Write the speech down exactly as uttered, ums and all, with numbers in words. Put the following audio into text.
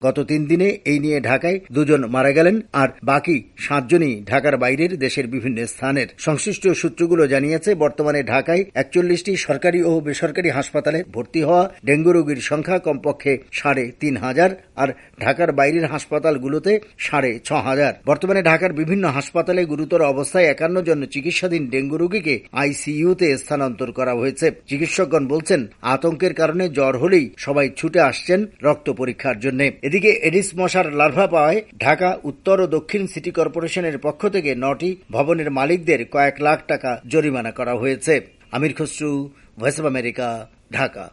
গত তিন দিনে এই নিয়ে ঢাকায় দুজন মারা গেলেন, আর বাকি সাতজনই ঢাকার বাইরের দেশের বিভিন্ন স্থানের। সংশ্লিষ্ট সূত্রগুলো জানিয়েছে, বর্তমানে ঢাকায় একচল্লিশটি সরকারি ও বেসরকারি হাসপাতালে ভর্তি হওয়া ডেঙ্গু রোগীর সংখ্যা কমপক্ষে সাড়ে তিন হাজার, আর ঢাকার বাইরের হাসপাতালগুলোতে সাড়ে ছ হাজার। বর্তমানে ঢাকার বিভিন্ন হাসপাতালে গুরুতর অবস্থায় একান্ন জন চিকিৎসাধীন ডেঙ্গু রোগীকে আইসিইউতে স্থানান্তর করা হয়েছে। চিকিৎসকগণ বলছেন, আতঙ্কের কারণে জ্বর হলেই সবাই ছুটে আসছেন রক্ত পরীক্ষার জন্য। এদিকে এডিস মশার লার্ভা পাওয়ায় ঢাকা উত্তর ও দক্ষিণ সিটি কর্পোরেশনের পক্ষ থেকে নটি ভবনের মালিকদের কয়েক লাখ টাকা জরিমানা করা হয়েছে। Amir Khasru, voice of America, Dhaka.